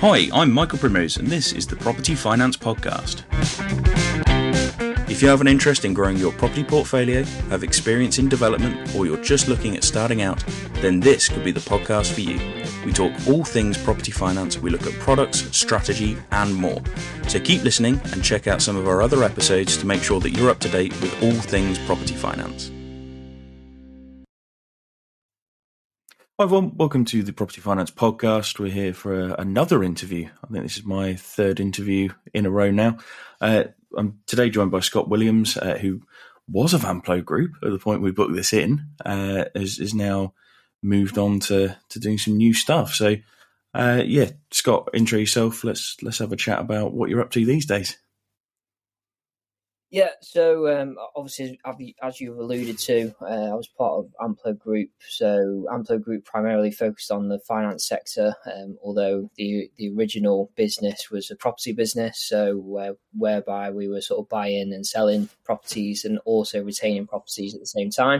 Hi, I'm Michael Primrose, and this is the Property Finance Podcast. If you have an interest in growing your property portfolio, have experience in development, or you're just looking at starting out, then this could be the podcast for you. We talk all things property finance, we look at products, strategy, and more. So keep listening and check out some of our other episodes to make sure that you're up to date with all things property finance. Hi everyone, welcome to the Property Finance Podcast. We're here for another interview. I think this is my third interview in a row now. I'm today joined by Scott Williams, who was of Amplo Group at the point we booked this in, is now moved on to doing some new stuff. So, Scott, intro yourself. Let's have a chat about what you're up to these days. Yeah, so obviously, as you've alluded to, I was part of Amplo Group. So Amplo Group primarily focused on the finance sector, although the original business was a property business, so whereby we were sort of buying and selling properties and also retaining properties at the same time.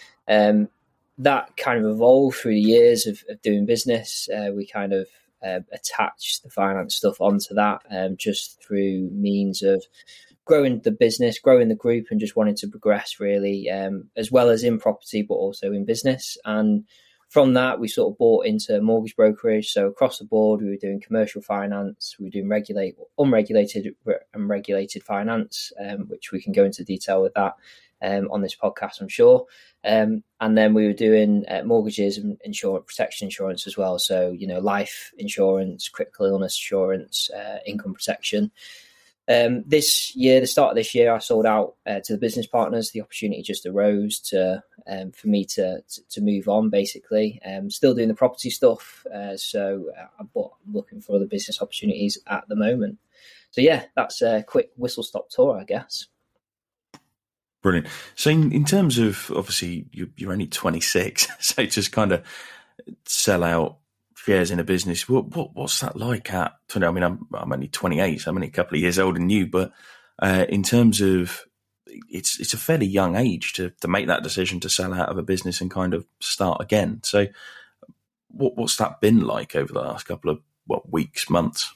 That kind of evolved through the years of doing business. We kind of attached the finance stuff onto that just through means of growing the business, growing the group, and just wanting to progress really, as well as in property, but also in business. And from that, we sort of bought into mortgage brokerage. So across the board, we were doing commercial finance, we were doing unregulated and regulated finance, which we can go into detail with that on this podcast, I'm sure. And then we were doing mortgages and protection insurance as well. So, life insurance, critical illness insurance, income protection. This year, the start of this year, I sold out to the business partners. The opportunity just arose for me to move on, basically. Still doing the property stuff, so I'm looking for other business opportunities at the moment. So yeah, that's a quick whistle-stop tour, I guess. Brilliant. So in terms of, obviously, you're only 26, so just kind of sell out shares in a business. What's that like at 20? I mean, I'm only 28, so I'm only a couple of years older than you, but in terms of, it's a fairly young age to make that decision to sell out of a business and kind of start again. So what's that been like over the last couple of weeks, months?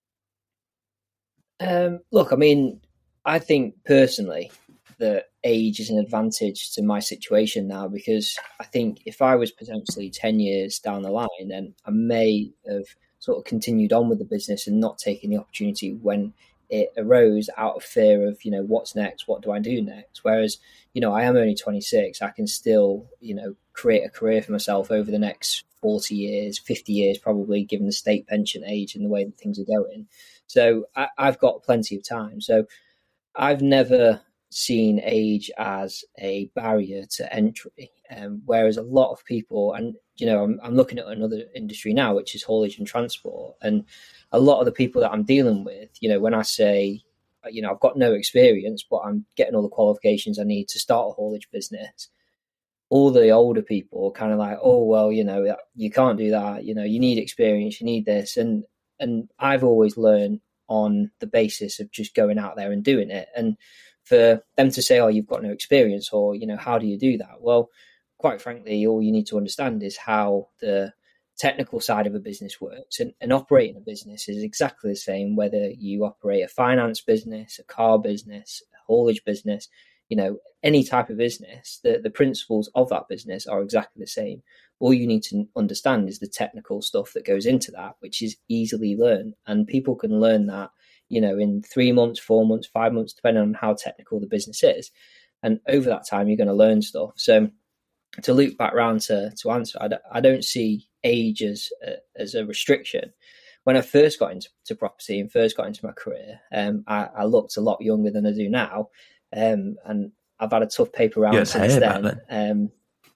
Look, I mean, I think personally that age is an advantage to my situation now, because I think if I was potentially 10 years down the line, then I may have sort of continued on with the business and not taken the opportunity when it arose out of fear of, what's next? What do I do next? Whereas, I am only 26. I can still, create a career for myself over the next 40 years, 50 years, probably, given the state pension age and the way that things are going. So I've got plenty of time. So I've never seen age as a barrier to entry, whereas a lot of people, and I'm looking at another industry now, which is haulage and transport, and a lot of the people that I'm dealing with, when I say, I've got no experience, but I'm getting all the qualifications I need to start a haulage business, all the older people are kind of like, oh well, you can't do that, you need experience, you need this, and I've always learned on the basis of just going out there and doing it. And for them to say, oh, you've got no experience, or, how do you do that? Well, quite frankly, all you need to understand is how the technical side of a business works. And operating a business is exactly the same, whether you operate a finance business, a car business, a haulage business, any type of business, the principles of that business are exactly the same. All you need to understand is the technical stuff that goes into that, which is easily learned. And people can learn that, in 3 months, 4 months, 5 months, depending on how technical the business is. And over that time, you're going to learn stuff. So to loop back around to answer, I don't see age as a restriction. When I first got into property and first got into my career, I looked a lot younger than I do now. And I've had a tough paper round since then.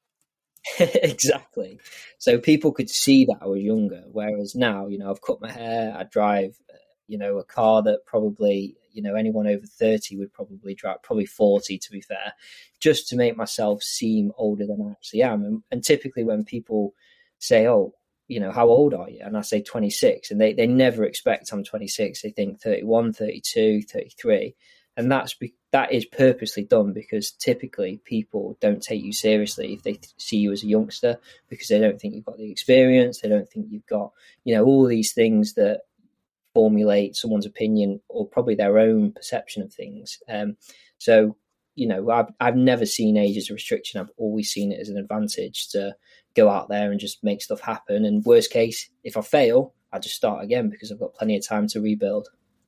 Exactly. So people could see that I was younger, whereas now, I've cut my hair, I drive, a car that probably, anyone over 30 would probably drive, probably 40 to be fair, just to make myself seem older than I actually am. And typically when people say, oh, how old are you? And I say 26, and they never expect I'm 26. They think 31, 32, 33. And that is purposely done, because typically people don't take you seriously if they see you as a youngster, because they don't think you've got the experience. They don't think you've got, all these things that formulate someone's opinion or probably their own perception of things. So, I've never seen age as a restriction. I've always seen it as an advantage to go out there and just make stuff happen. And worst case, if I fail, I just start again because I've got plenty of time to rebuild.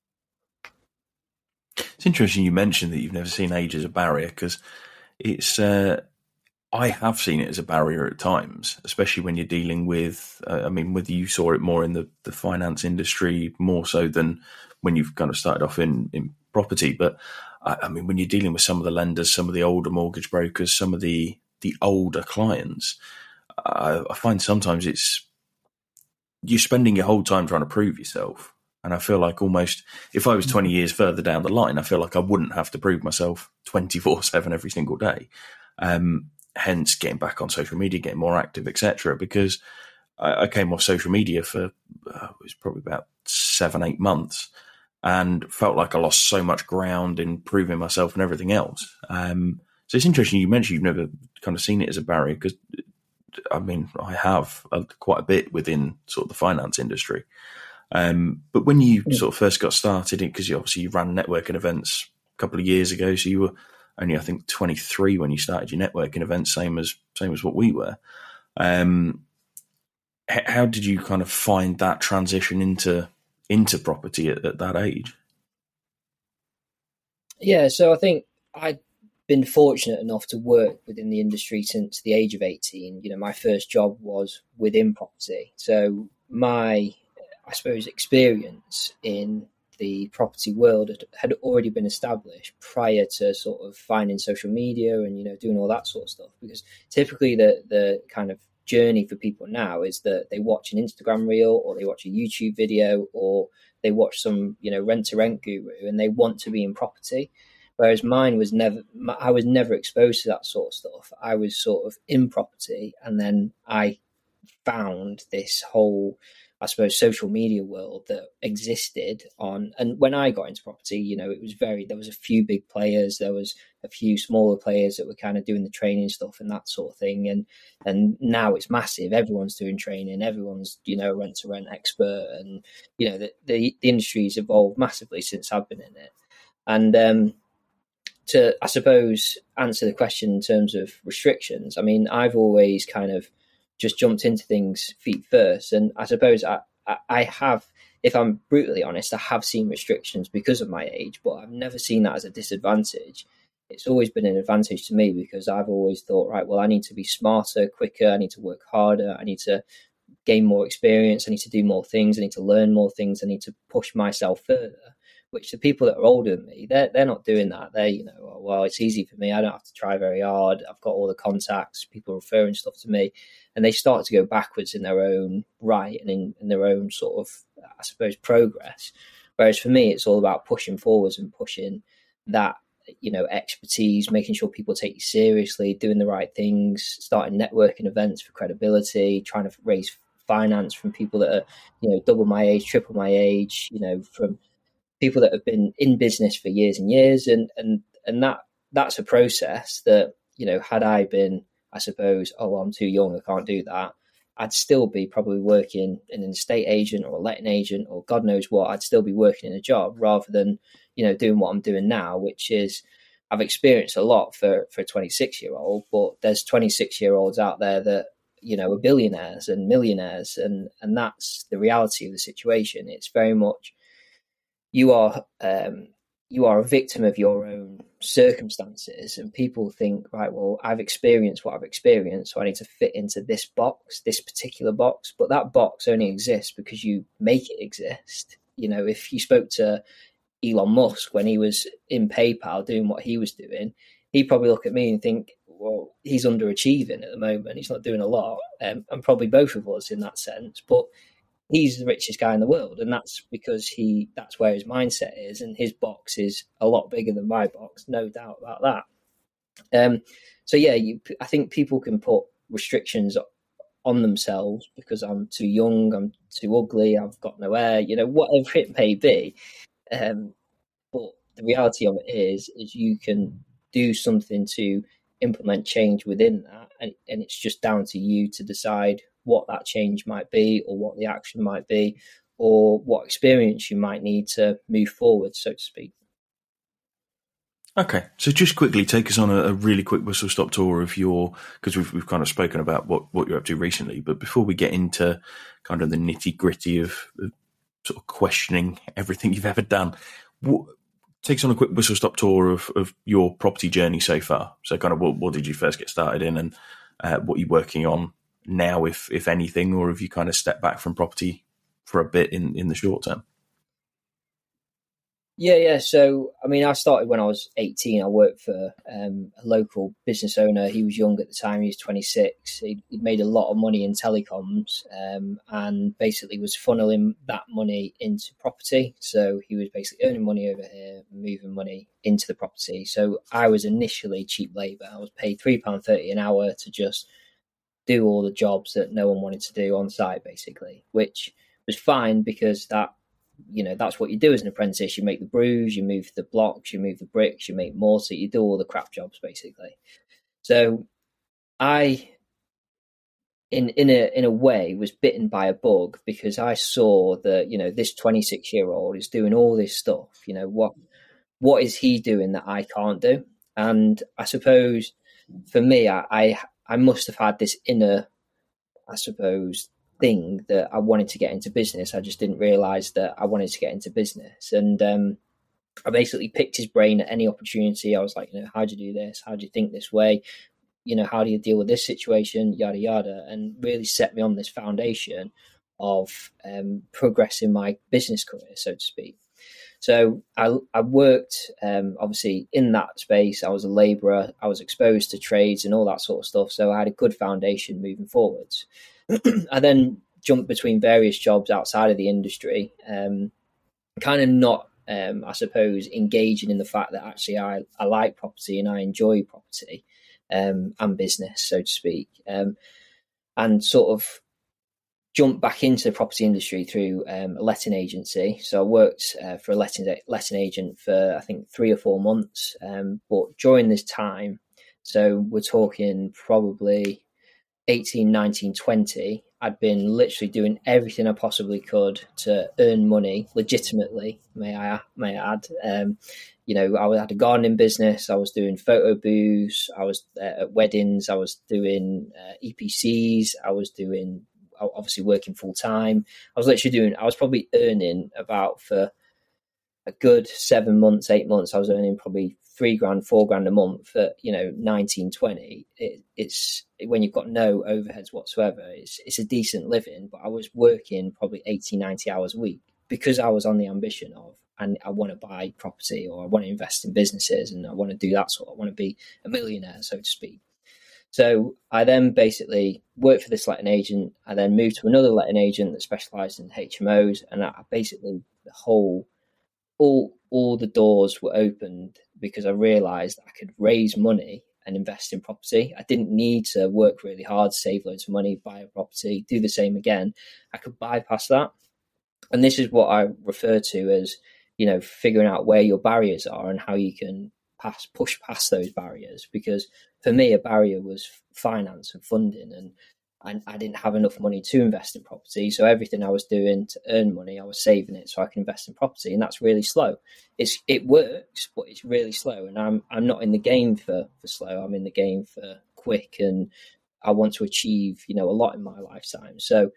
It's interesting you mentioned that you've never seen age as a barrier, because it's I have seen it as a barrier at times, especially when you're dealing with, whether you saw it more in the finance industry more so than when you've kind of started off in property. But when you're dealing with some of the lenders, some of the older mortgage brokers, some of the older clients, I find sometimes you're spending your whole time trying to prove yourself. And I feel like almost if I was 20 years further down the line, I feel like I wouldn't have to prove myself 24/7 every single day. Hence getting back on social media, getting more active, etc. Because I came off social media for, it was probably about 7-8 months, and felt like I lost so much ground in proving myself and everything else. So it's interesting you mentioned you've never kind of seen it as a barrier, because I have quite a bit within sort of the finance industry. But when you sort of first got started, because you ran networking events a couple of years ago, so you were only, I think, 23 when you started your networking events, same as what we were. How did you kind of find that transition into property at that age? Yeah, so I think I'd been fortunate enough to work within the industry since the age of 18. My first job was within property. So my, I suppose, experience in the property world had already been established prior to sort of finding social media and, doing all that sort of stuff. Because typically the kind of journey for people now is that they watch an Instagram reel, or they watch a YouTube video, or they watch some, rent to rent guru, and they want to be in property. Whereas I was never exposed to that sort of stuff. I was sort of in property, and then I found this whole, I suppose, social media world that existed and when I got into property, there was a few big players, there was a few smaller players that were kind of doing the training stuff and that sort of thing. And now it's massive. Everyone's doing training. Everyone's, rent to rent expert. And, the industry's evolved massively since I've been in it. And, to, I suppose, answer the question in terms of restrictions, I've always kind of just jumped into things feet first. And I suppose I have, if I'm brutally honest, I have seen restrictions because of my age, but I've never seen that as a disadvantage. It's always been an advantage to me, because I've always thought, right, well, I need to be smarter, quicker, I need to work harder, I need to gain more experience, I need to do more things, I need to learn more things, I need to push myself further. Which the people that are older than me, they're not doing that. They're, well, it's easy for me. I don't have to try very hard. I've got all the contacts, people referring stuff to me, and they start to go backwards in their own right and in their own sort of, I suppose, progress. Whereas for me, it's all about pushing forwards and pushing that, expertise, making sure people take you seriously, doing the right things, starting networking events for credibility, trying to raise finance from people that are, double my age, triple my age, from people that have been in business for years and years, and that's a process that, had I been, I suppose, I'm too young, I can't do that, I'd still be probably working in an estate agent or a letting agent or God knows what. I'd still be working in a job rather than, doing what I'm doing now, which is, I've experienced a lot for a 26-year-old, but there's 26-year-olds out there that, are billionaires and millionaires, and that's the reality of the situation. It's very much, you are a victim of your own circumstances, and people think, right, well, I've experienced what I've experienced, so I need to fit into this box, this particular box. But that box only exists because you make it exist. If you spoke to Elon Musk when he was in PayPal doing what he was doing, he'd probably look at me and think, well, he's underachieving at the moment. He's not doing a lot, and probably both of us in that sense. But he's the richest guy in the world, and that's because that's where his mindset is, and his box is a lot bigger than my box, no doubt about that. So yeah, I think people can put restrictions on themselves because I'm too young, I'm too ugly, I've got no hair, whatever it may be. But the reality of it is you can do something to implement change within that, and it's just down to you to decide what that change might be, or what the action might be, or what experience you might need to move forward, so to speak. Okay, so just quickly take us on a really quick whistle stop tour of because we've kind of spoken about what you're up to recently, but before we get into kind of the nitty gritty of sort of questioning everything you've ever done, take us on a quick whistle stop tour of your property journey so far. So kind of what did you first get started in, and what you're working on now, if anything, or have you kind of stepped back from property for a bit in the short term? Yeah. So, I mean, I started when I was 18. I worked for a local business owner. He was young at the time. He was 26. He'd made a lot of money in telecoms, and basically was funneling that money into property. So he was basically earning money over here, moving money into the property. So I was initially cheap labour. I was paid £3.30 an hour to just do all the jobs that no one wanted to do on site, basically, which was fine because that's what you do as an apprentice. You make the brews, you move the blocks, you move the bricks, you make mortar, you do all the crap jobs, basically. So I, in a way, was bitten by a bug because I saw that, this 26-year-old is doing all this stuff. What is he doing that I can't do? And I suppose for me, I must have had this inner, I suppose, thing that I wanted to get into business. I just didn't realize that I wanted to get into business. And I basically picked his brain at any opportunity. I was like, how do you do this? How do you think this way? How do you deal with this situation? Yada, yada. And really set me on this foundation of progressing my business career, so to speak. So I worked, obviously, in that space. I was a labourer. I was exposed to trades and all that sort of stuff. So I had a good foundation moving forwards. I then jumped between various jobs outside of the industry, kind of not, I suppose, engaging in the fact that actually I like property and I enjoy property and business, so to speak, and sort of jumped back into the property industry through a letting agency. So I worked for a letting agent for, I think, 3 or 4 months. But during this time, so we're talking probably 18, 19, 20, I'd been literally doing everything I possibly could to earn money legitimately, may I add. I had a gardening business. I was doing photo booths. I was at weddings. I was doing EPCs. I was doing, obviously, working full time. I was probably earning about, for a good 7 months, 8 months, I was earning probably £3,000, £4,000 a month at 19, 20. It's when you've got no overheads whatsoever, it's a decent living. But I was working probably 80, 90 hours a week because I was on the ambition of, and I want to buy property, or I want to invest in businesses, and I want to do that sort. I want to be a millionaire, so to speak. So I then basically worked for this letting agent. I then moved to another letting agent that specialised in HMOs, and I basically all the doors were opened because I realised I could raise money and invest in property. I didn't need to work really hard, save loads of money, buy a property, do the same again. I could bypass that. And this is what I refer to as, figuring out where your barriers are and how you can push past those barriers. Because for me, a barrier was finance and funding, and I didn't have enough money to invest in property. So everything I was doing to earn money, I was saving it so I can invest in property. And that's really slow. It works, but it's really slow. And I'm not in the game for slow. I'm in the game for quick, and I want to achieve, a lot in my lifetime. So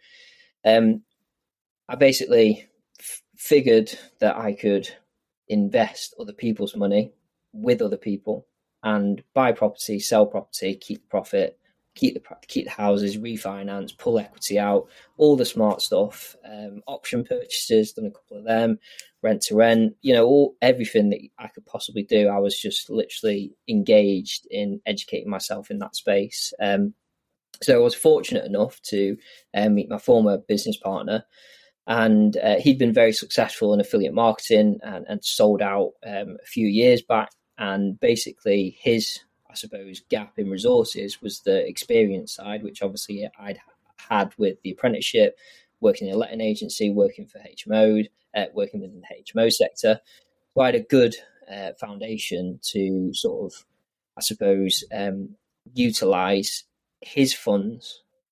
I basically figured that I could invest other people's money with other people and buy property, sell property, keep profit, keep the houses, refinance, pull equity out, all the smart stuff, option purchases, done a couple of them, rent to rent, everything that I could possibly do. I was just literally engaged in educating myself in that space. So I was fortunate enough to meet my former business partner, and he'd been very successful in affiliate marketing and sold out a few years back. And basically his, I suppose, gap in resources was the experience side, which obviously I'd had with the apprenticeship, working in a letting agency, working for HMO, working within the HMO sector. So I had a good foundation to sort of, I suppose, utilise his funds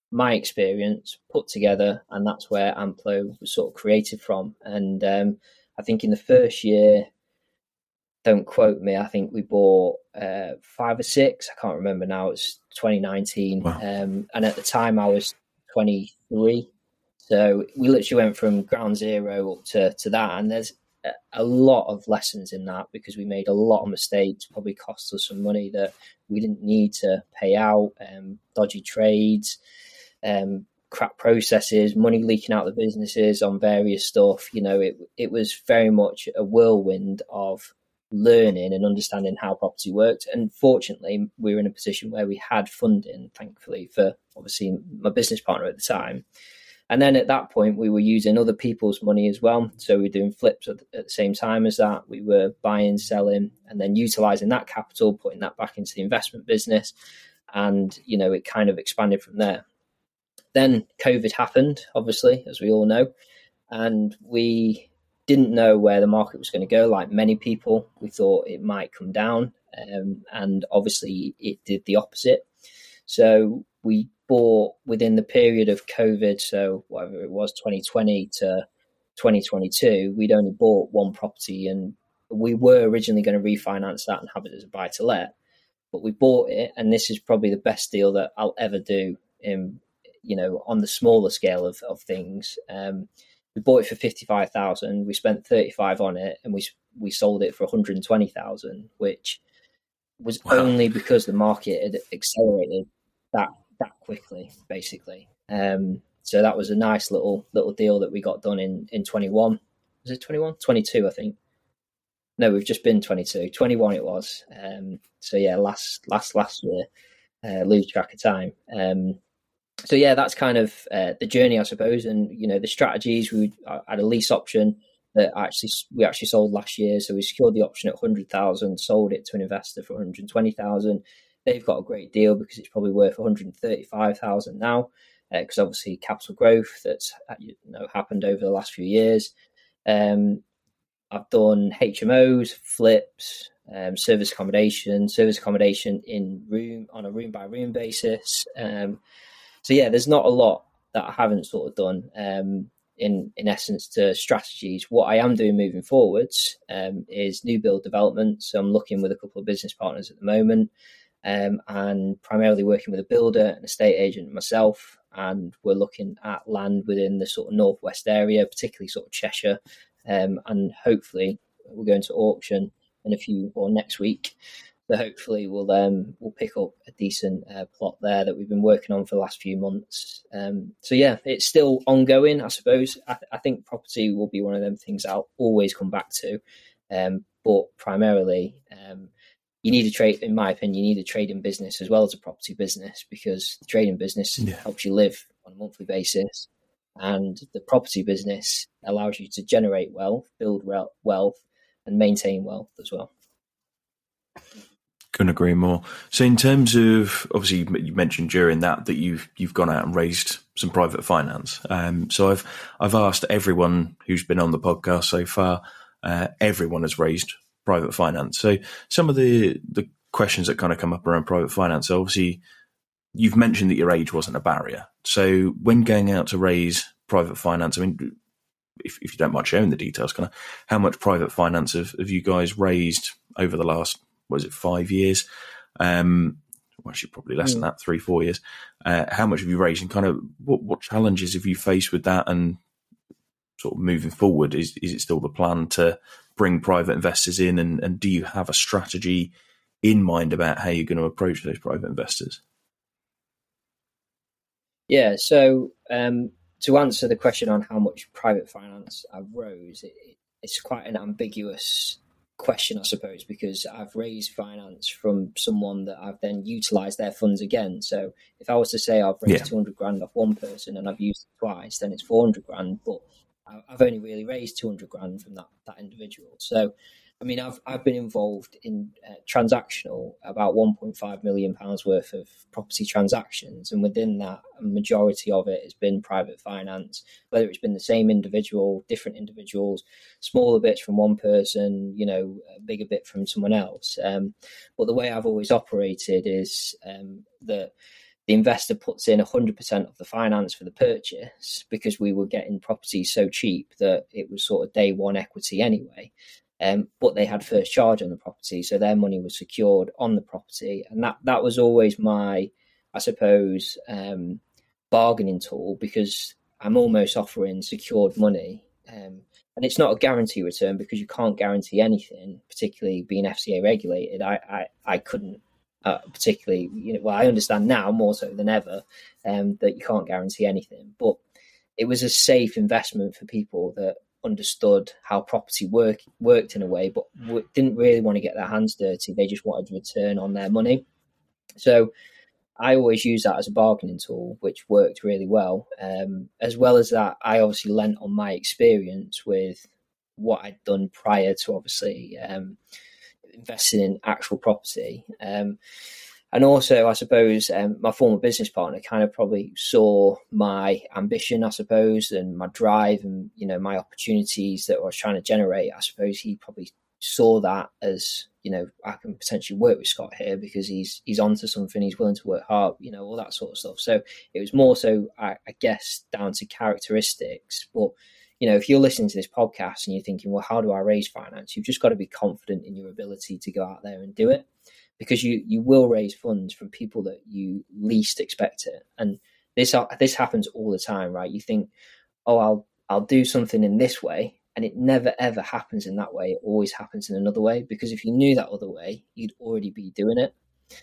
my experience put together, and that's where Amplo was sort of created from. And I think in the first year, don't quote me, I think we bought 5 or 6. I can't remember now. It was 2019. Wow. And at the time I was 23. So we literally went from ground zero up to that. And there's a lot of lessons in that, because we made a lot of mistakes, probably cost us some money that we didn't need to pay out, dodgy trades, crap processes, money leaking out the businesses on various stuff. It was very much a whirlwind of learning and understanding how property worked. And fortunately, we were in a position where we had funding, thankfully, for obviously my business partner at the time. And then at that point, we were using other people's money as well. So we were doing flips at the same time as that. We were buying, selling, and then utilizing that capital, putting that back into the investment business. And, it kind of expanded from there. Then COVID happened, obviously, as we all know. And we didn't know where the market was going to go. Like many people, we thought it might come down. And obviously it did the opposite. So we bought within the period of COVID, so whatever it was, 2020 to 2022, we'd only bought one property, and we were originally going to refinance that and have it as a buy to let. But we bought it, and this is probably the best deal that I'll ever do on the smaller scale of things. We bought it for 55,000. We spent 35 on it, and we sold it for 120,000, which was only because the market had accelerated that quickly, basically. So that was a nice little deal that we got done in 21. Was it 21? 22, I think. No, we've just been 22. 21 it was. So yeah, last year, lose track of time. So yeah, that's kind of the journey, I suppose. And the strategies, we had a lease option that we actually sold last year. So we secured the option at 100,000, sold it to an investor for 120,000. They've got a great deal because it's probably worth 135,000 now, because obviously capital growth that's happened over the last few years. I've done HMOs, flips, service accommodation on a room by room basis. So yeah, there's not a lot that I haven't sort of done in essence to strategies. What I am doing moving forwards is new build development. So I'm looking with a couple of business partners at the moment, and primarily working with a builder, an estate agent, and myself. And we're looking at land within the sort of northwest area, particularly sort of Cheshire. And hopefully we're going to auction next week. So hopefully we'll pick up a decent plot there that we've been working on for the last few months. So yeah, it's still ongoing, I suppose. I think property will be one of them things I'll always come back to. But primarily, you need a trade, in my opinion, you need a trading business as well as a property business, because the trading business helps you live on a monthly basis. And the property business allows you to generate wealth, build wealth, and maintain wealth as well. Couldn't agree more. So in terms of, obviously you mentioned during that you've gone out and raised some private finance. So I've asked everyone who's been on the podcast so far, everyone has raised private finance. So some of the questions that kind of come up around private finance, obviously you've mentioned that your age wasn't a barrier. So when going out to raise private finance, I mean, if you don't mind sharing the details, kind of how much private finance have you guys raised over the last, 5 years? Well, actually probably less than that, 3-4 years. How much have you raised, and kind of what challenges have you faced with that? And sort of moving forward, is it still the plan to bring private investors in? And do you have a strategy in mind about how you're going to approach those private investors? Yeah, so to answer the question on how much private finance I've rose, it's quite an ambiguous question, I suppose, because I've raised finance from someone that I've then utilised their funds again. So if I was to say I've raised 200 grand off one person and I've used it twice, then it's 400 grand, but I've only really raised 200 grand from that individual. So I mean, I've been involved in transactional, about £1.5 million worth of property transactions, and within that, a majority of it has been private finance. Whether it's been the same individual, different individuals, smaller bits from one person, a bigger bit from someone else. But the way I've always operated is that the investor puts in 100% of the finance for the purchase because we were getting properties so cheap that it was sort of day one equity anyway. But they had first charge on the property, so their money was secured on the property, and that was always my, I suppose, bargaining tool, because I'm almost offering secured money, and it's not a guarantee return because you can't guarantee anything, particularly being FCA regulated. I couldn't particularly, well, I understand now more so than ever that you can't guarantee anything, but it was a safe investment for people that understood how property worked in a way, but didn't really want to get their hands dirty. They just wanted a return on their money. So I always use that as a bargaining tool, which worked really well. As well as that, I obviously lent on my experience with what I'd done prior to obviously investing in actual property. And also, I suppose, my former business partner kind of probably saw my ambition, I suppose, and my drive and, my opportunities that I was trying to generate. I suppose he probably saw that as, I can potentially work with Scott here because he's onto something, he's willing to work hard, all that sort of stuff. So it was more so, I guess, down to characteristics. But, if you're listening to this podcast and you're thinking, well, how do I raise finance? You've just got to be confident in your ability to go out there and do it, because you will raise funds from people that you least expect it. And this happens all the time, right? You think, oh, I'll do something in this way, and it never ever happens in that way. It always happens in another way, because if you knew that other way, you'd already be doing it.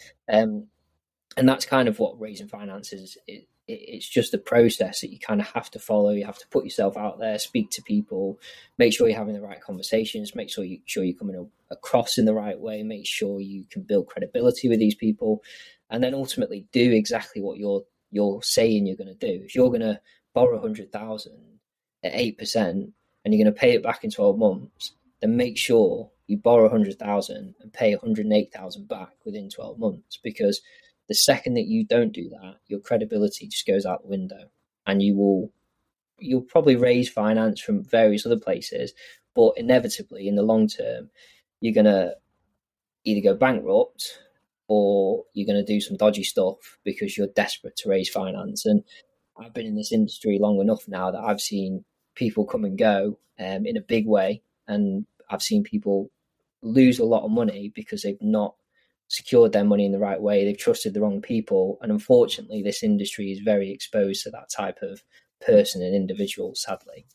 And that's kind of what raising finance is. It's just a process that you kind of have to follow. You have to put yourself out there, speak to people, make sure you're having the right conversations, make sure you're coming across in the right way, make sure you can build credibility with these people, and then ultimately do exactly what you're saying you're going to do. If you're going to borrow 100,000 at 8% and you're going to pay it back in 12 months, then make sure you borrow 100,000 and pay 108,000 back within 12 months, because the second that you don't do that, your credibility just goes out the window, and you'll probably raise finance from various other places, but inevitably in the long term, you're going to either go bankrupt or you're going to do some dodgy stuff because you're desperate to raise finance. And I've been in this industry long enough now that I've seen people come and go in a big way, and I've seen people lose a lot of money because they've not secured their money in the right way. They've trusted the wrong people, and unfortunately this industry is very exposed to that type of person and individual, sadly.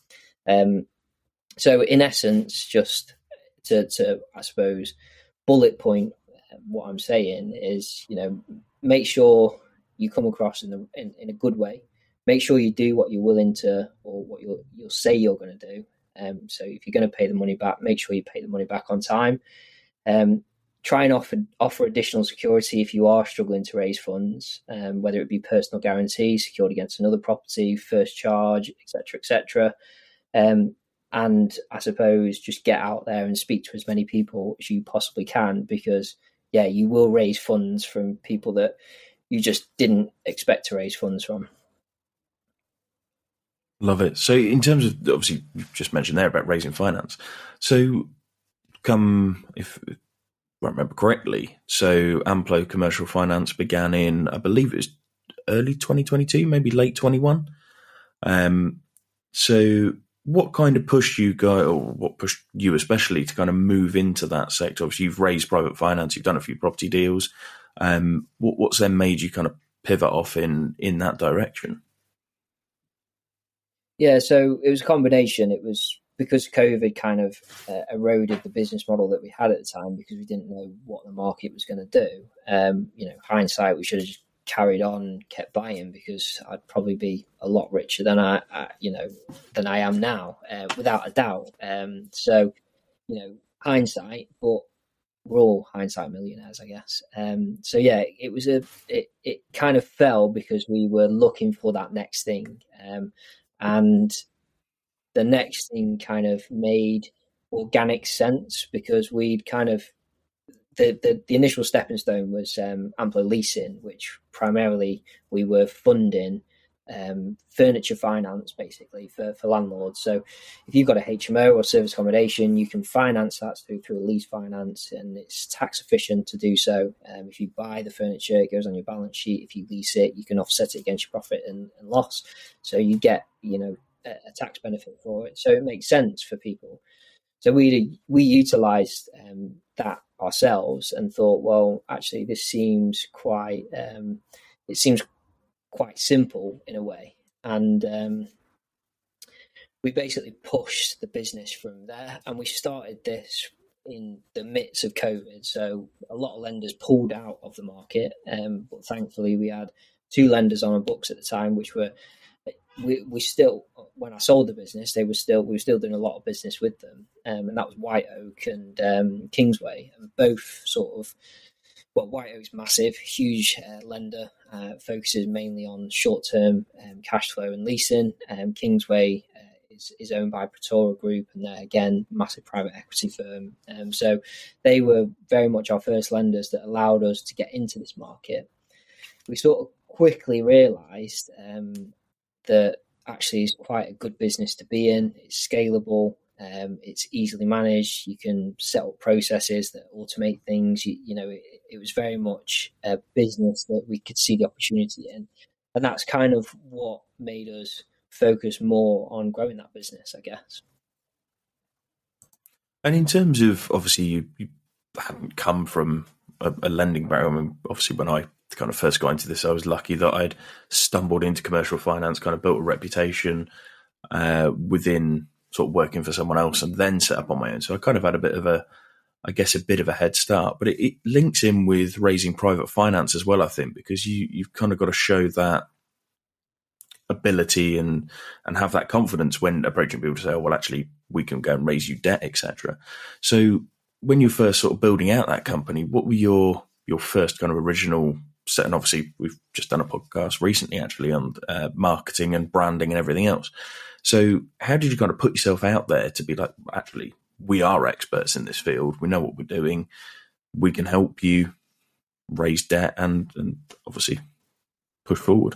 So in essence, just to I suppose bullet point what I'm saying is, make sure you come across in a good way. Make sure you do what you're willing to, or what you'll say you're going to do. So if you're going to pay the money back, make sure you pay the money back on time. Try and offer additional security if you are struggling to raise funds, whether it be personal guarantee secured against another property, first charge, etc. And I suppose just get out there and speak to as many people as you possibly can, because you will raise funds from people that you just didn't expect to raise funds from. Love it. So in terms of, obviously you just mentioned there about raising finance, so if I remember correctly, so Amplo Commercial Finance began in, I believe it was early 2022, maybe late 21. So what kind of pushed you or what pushed you especially to kind of move into that sector? Obviously you've raised private finance, you've done a few property deals. What's then made you kind of pivot off in that direction? Yeah, so it was a combination. It was because COVID kind of eroded the business model that we had at the time, because we didn't know what the market was going to do. Hindsight, we should have just carried on, kept buying, because I'd probably be a lot richer than I am now, without a doubt. So, hindsight, but we're all hindsight millionaires, I guess. It was it kind of fell because we were looking for that next thing, and the next thing kind of made organic sense, because we'd kind of the initial stepping stone was Amplo Leasing, which primarily we were funding furniture finance basically for landlords. So if you've got a HMO or service accommodation, you can finance that through a lease finance, and it's tax efficient to do so. If you buy the furniture, it goes on your balance sheet. If you lease it, you can offset it against your profit and loss. So you get, a tax benefit for it. So it makes sense for people. So we utilised that ourselves and thought, well, actually, this seems quite simple in a way, and we basically pushed the business from there. And we started this in the midst of COVID, so a lot of lenders pulled out of the market, but thankfully we had 2 lenders on our books at the time, which were we still, when I sold the business, we were still doing a lot of business with them, and that was White Oak and Kingsway, and both sort of. Well, White Oak's massive, huge lender, focuses mainly on short-term cash flow and leasing. Kingsway is owned by Pretora Group, and they're again massive private equity firm. So they were very much our first lenders that allowed us to get into this market. We sort of quickly realised that actually it's quite a good business to be in. It's scalable. It's easily managed. You can set up processes that automate things. It was very much a business that we could see the opportunity in. And that's kind of what made us focus more on growing that business, I guess. And in terms of, obviously, you hadn't come from a lending background. I mean, obviously, when I kind of first got into this, I was lucky that I'd stumbled into commercial finance, kind of built a reputation within sort of working for someone else, and then set up on my own. So I kind of had a bit of a head start, but it links in with raising private finance as well, I think, because you've kind of got to show that ability and have that confidence when approaching people to say, oh, well, actually, we can go and raise you debt, etc. So when you first sort of building out that company, what were your first kind of original set? And obviously, we've just done a podcast recently, actually, on marketing and branding and everything else. So how did you kind of put yourself out there to be like, actually, we are experts in this field. We know what we're doing. We can help you raise debt and obviously push forward.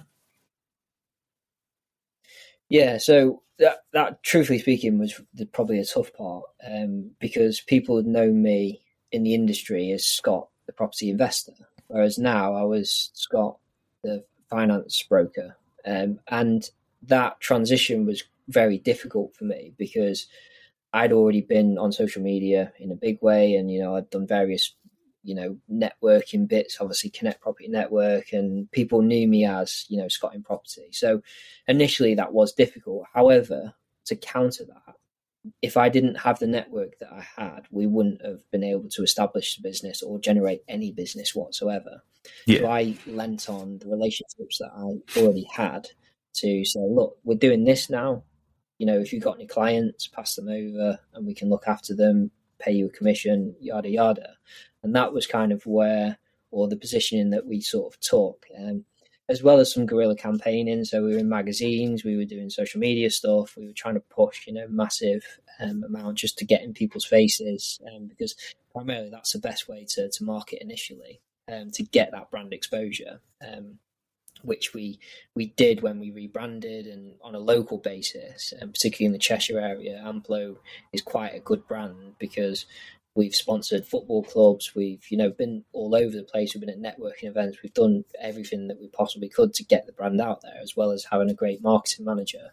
Yeah, so that truthfully speaking, was probably a tough part, because people had known me in the industry as Scott, the property investor, whereas now I was Scott, the finance broker. And that transition was very difficult for me because I'd already been on social media in a big way, and I'd done various networking bits, obviously Connect Property Network, and people knew me as Scott in Property. So initially that was difficult. However, to counter that, if I didn't have the network that I had, we wouldn't have been able to establish the business or generate any business whatsoever. Yeah. So I lent on the relationships that I already had to say, look, we're doing this now. If you've got any clients, pass them over and we can look after them, pay you a commission, yada, yada. And that was kind of the positioning that we sort of took, as well as some guerrilla campaigning. So we were in magazines, we were doing social media stuff, we were trying to push, massive amount just to get in people's faces, because primarily that's the best way to market initially, to get that brand exposure. Which we did when we rebranded, and on a local basis, and particularly in the Cheshire area, Amplo is quite a good brand because we've sponsored football clubs, we've been all over the place, we've been at networking events, we've done everything that we possibly could to get the brand out there, as well as having a great marketing manager.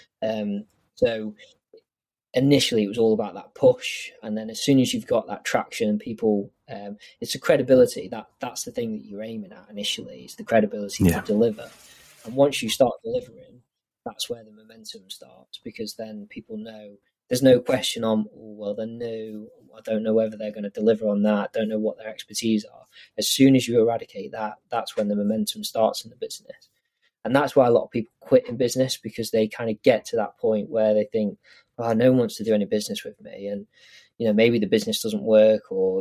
So initially it was all about that push, and then as soon as you've got that traction, people, it's the credibility that's the thing that you're aiming at initially, is the credibility to deliver. And once you start delivering, that's where the momentum starts, because then people know there's no question on, they're new, I don't know whether they're going to deliver on that, don't know what their expertise are. As soon as you eradicate that, that's when the momentum starts in the business. And that's why a lot of people quit in business, because they kind of get to that point where they think, no one wants to do any business with me, and maybe the business doesn't work, or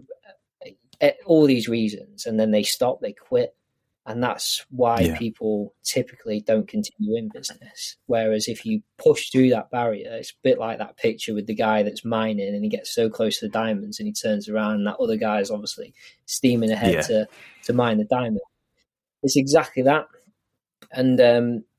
all these reasons, and then they stop, they quit. And that's why people typically don't continue in business. Whereas if you push through that barrier, it's a bit like that picture with the guy that's mining and he gets so close to the diamonds and he turns around and that other guy is obviously steaming ahead to mine the diamond. It's exactly that. And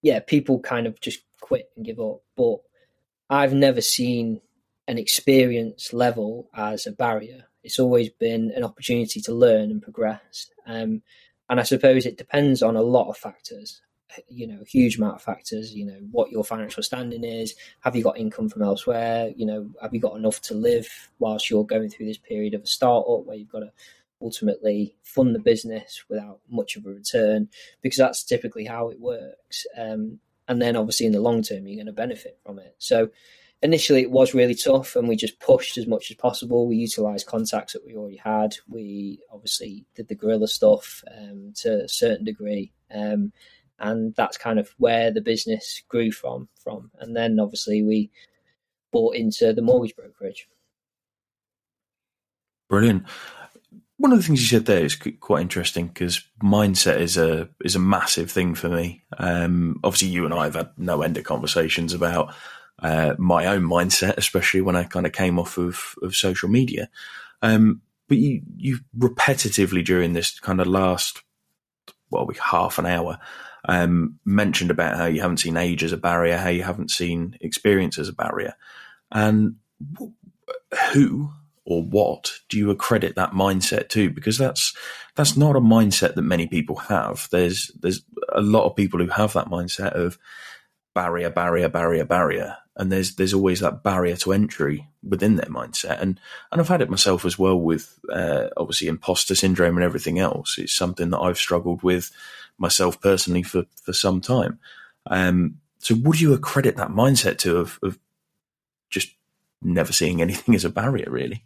yeah, people kind of just quit and give up. But I've never seen an experience level as a barrier. It's always been an opportunity to learn and progress. And I suppose it depends on a lot of factors, a huge amount of factors, what your financial standing is. Have you got income from elsewhere? Have you got enough to live whilst you're going through this period of a startup where you've got to ultimately fund the business without much of a return? Because that's typically how it works. And then obviously in the long term, you're going to benefit from it. So initially it was really tough, and we just pushed as much as possible. We utilised contacts that we already had. We obviously did the guerrilla stuff to a certain degree. And that's kind of where the business grew from. And then obviously we bought into the mortgage brokerage. Brilliant. One of the things you said there is quite interesting, because mindset is a massive thing for me. Obviously, you and I have had no end of conversations about my own mindset, especially when I kind of came off of social media. But you repetitively during this kind of last, half an hour, mentioned about how you haven't seen age as a barrier, how you haven't seen experience as a barrier. And who or what do you accredit that mindset to? Because that's not a mindset that many people have. There's a lot of people who have that mindset of barrier, and there's always that barrier to entry within their mindset. And I've had it myself as well with obviously imposter syndrome and everything else. It's something that I've struggled with myself personally for some time. So what do you accredit that mindset to of just never seeing anything as a barrier, really?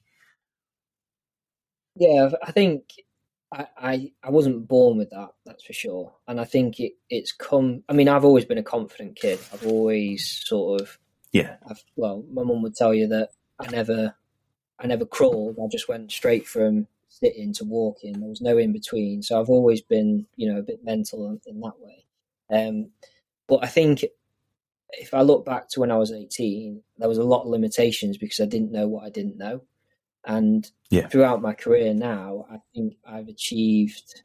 Yeah, I think I wasn't born with that, that's for sure. And I think it's come. I mean, I've always been a confident kid. I've always sort of my mum would tell you that I never crawled. I just went straight from sitting to walking. There was no in between. So I've always been, a bit mental in that way. But I think if I look back to when I was 18, there was a lot of limitations because I didn't know what I didn't know. And throughout my career now, I think I've achieved,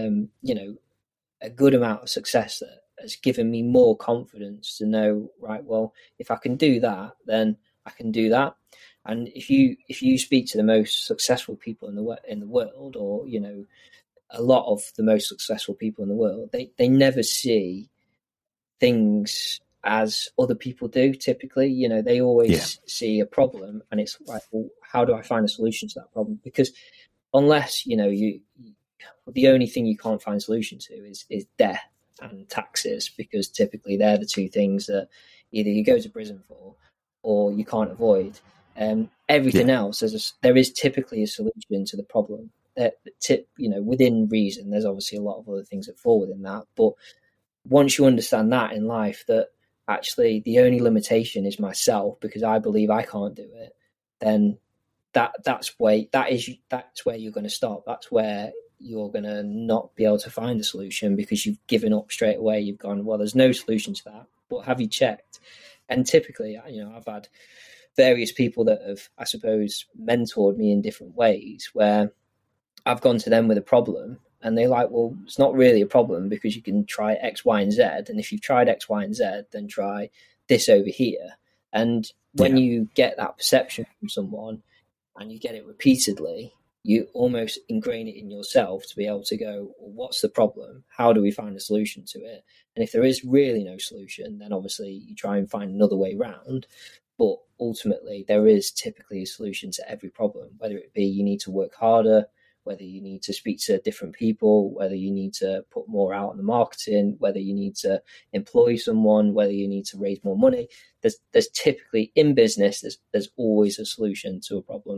a good amount of success that has given me more confidence to know, right, well, if I can do that, then I can do that. And if you speak to the most successful people in the world, or a lot of the most successful people in the world, they never see things as other people do. Typically, they always see a problem, and it's like, well, how do I find a solution to that problem? Because unless the only thing you can't find a solution to is death and taxes, because typically they're the two things that either you go to prison for or you can't avoid. Everything else, there is typically a solution to the problem. Within reason. There's obviously a lot of other things that fall within that, but once you understand that in life, that actually the only limitation is myself because I believe I can't do it, then that's where you're going to stop. That's where you're going to not be able to find a solution, because you've given up straight away. You've gone, well, there's no solution to that, but have you checked? And typically, I've had various people that have, I suppose, mentored me in different ways, where I've gone to them with a problem, and they're like, well, it's not really a problem because you can try X, Y, and Z. And if you've tried X, Y, and Z, then try this over here. And when you get that perception from someone and you get it repeatedly, you almost ingrain it in yourself to be able to go, well, what's the problem? How do we find a solution to it? And if there is really no solution, then obviously you try and find another way round. But ultimately, there is typically a solution to every problem, whether it be you need to work harder, whether you need to speak to different people, whether you need to put more out on the marketing, whether you need to employ someone, whether you need to raise more money. There's typically, in business, there's always a solution to a problem.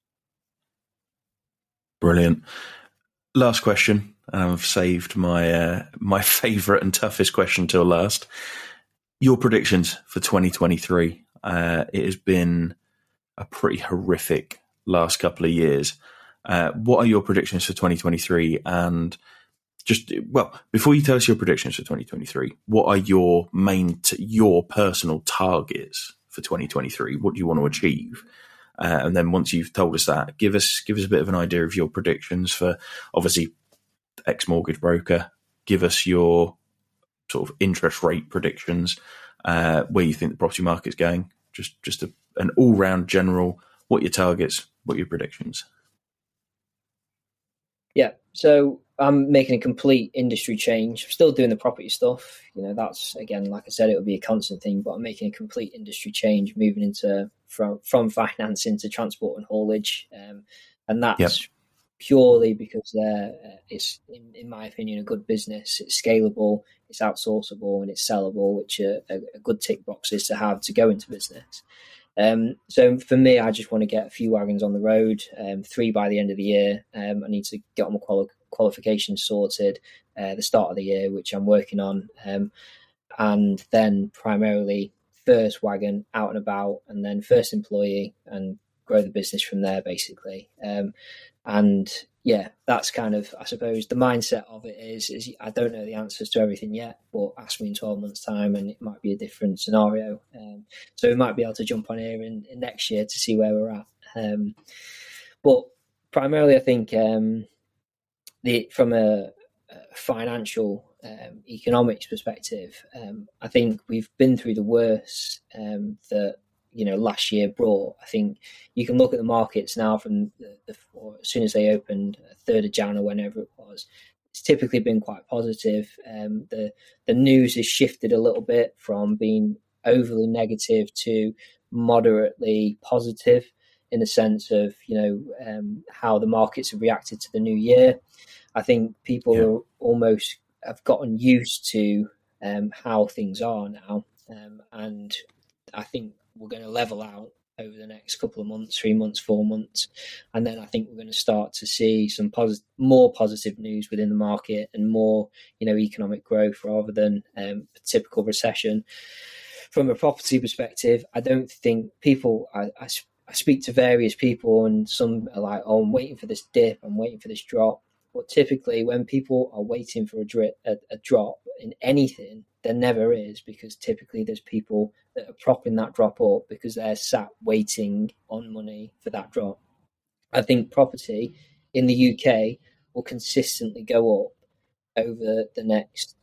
Brilliant. Last question. I've saved my my favourite and toughest question till last. Your predictions for 2023. It has been a pretty horrific last couple of years. What are your predictions for 2023? And before you tell us your predictions for 2023, what are your your personal targets for 2023? What do you want to achieve? And then once you've told us that, give us a bit of an idea of your predictions for, obviously, ex-mortgage broker. Give us your sort of interest rate predictions, where you think the property market's going, just an all-round general, what your targets, what your predictions. Yeah, so I'm making a complete industry change. I'm still doing the property stuff. That's, again, like I said, it would be a constant thing, but I'm making a complete industry change, moving into from finance into transport and haulage. And that's purely because it's, in my opinion, a good business. It's scalable, it's outsourceable, and it's sellable, which are good tick boxes to have to go into business. So for me, I just want to get a few wagons on the road, 3 by the end of the year. I need to get all my qualifications sorted the start of the year, which I'm working on, and then primarily first wagon out and about, and then first employee, and grow the business from there, basically. And yeah, that's kind of, I suppose, the mindset of it is I don't know the answers to everything yet, but ask me in 12 months' time and it might be a different scenario. So we might be able to jump on here in next year to see where we're at. But primarily, I think from a financial economics perspective, I think we've been through the worst that last year brought. I think you can look at the markets now from as soon as they opened, 3rd of Jan or whenever it was. It's typically been quite positive. The news has shifted a little bit from being overly negative to moderately positive, in the sense of how the markets have reacted to the new year. I think people are almost have gotten used to how things are now, and I think we're going to level out over the next couple of months, 3 months, 4 months. And then I think we're going to start to see some more positive news within the market, and more, economic growth rather than a typical recession. From a property perspective, I don't think people, I speak to various people, and some are like, oh, I'm waiting for this dip, I'm waiting for this drop. But typically when people are waiting for a drop in anything, there never is, because typically there's people that are propping that drop up because they're sat waiting on money for that drop. I think property in the UK will consistently go up over the next,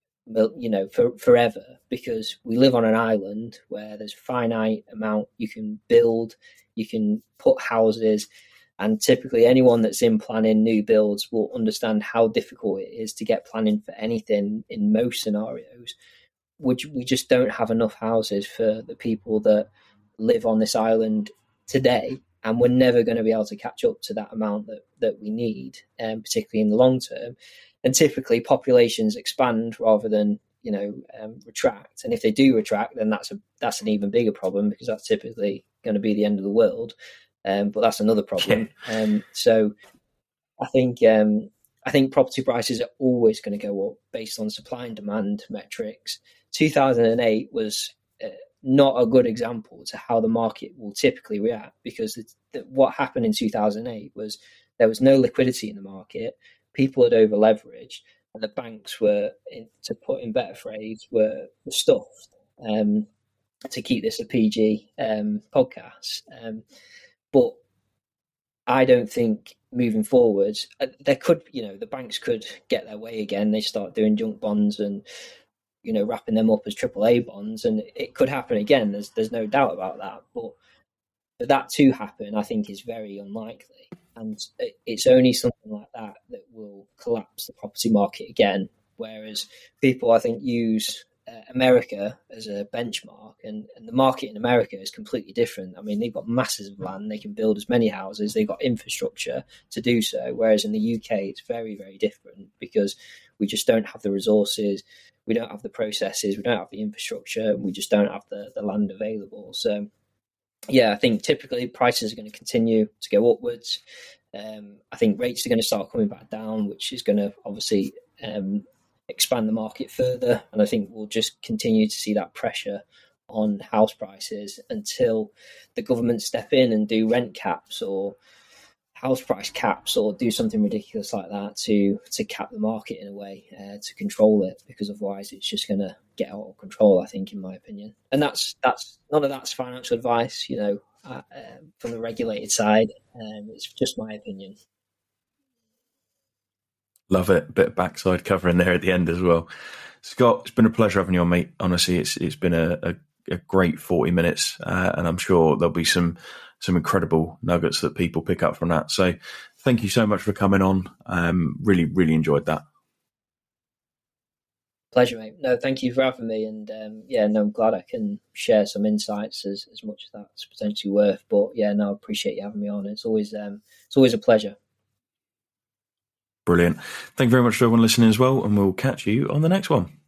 forever, because we live on an island where there's a finite amount you can build, you can put houses. And typically anyone that's in planning new builds will understand how difficult it is to get planning for anything in most scenarios. We just don't have enough houses for the people that live on this island today, and we're never going to be able to catch up to that amount that we need, particularly in the long term. And typically populations expand rather than retract. And if they do retract, then that's an even bigger problem, because that's typically going to be the end of the world. But that's another problem. So I think property prices are always going to go up based on supply and demand metrics. 2008 was not a good example to how the market will typically react, because what happened in 2008 was there was no liquidity in the market. People had over leveraged, and the banks were, to put in better phrase, were stuffed. To keep this a PG podcast. But I don't think moving forward, there could, the banks could get their way again. They start doing junk bonds and, wrapping them up as AAA bonds, and it could happen again. There's no doubt about that. But for that to happen, I think is very unlikely. And it's only something like that that will collapse the property market again. Whereas people, I think, use America as a benchmark, and the market in America is completely different. I mean, they've got masses of land, they can build as many houses, they've got infrastructure to do so, whereas in the UK it's very, very different, because we just don't have the resources, we don't have the processes, we don't have the infrastructure, we just don't have the land available. So yeah, I think typically prices are going to continue to go upwards. I think rates are going to start coming back down, which is going to obviously expand the market further, and I think we'll just continue to see that pressure on house prices until the government step in and do rent caps or house price caps, or do something ridiculous like that to cap the market in a way, to control it, because otherwise it's just going to get out of control, I think, in my opinion. And that's none of that's financial advice, from the regulated side. It's just my opinion. Love it. Bit of backside covering there at the end as well. Scott, it's been a pleasure having you on, mate. Honestly, it's been a great 40 minutes, and I'm sure there'll be some incredible nuggets that people pick up from that. So thank you so much for coming on. Really, really enjoyed that. Pleasure, mate. No, thank you for having me. And I'm glad I can share some insights as much as that's potentially worth. But yeah, no, I appreciate you having me on. It's always a pleasure. Brilliant. Thank you very much to everyone listening as well, and we'll catch you on the next one.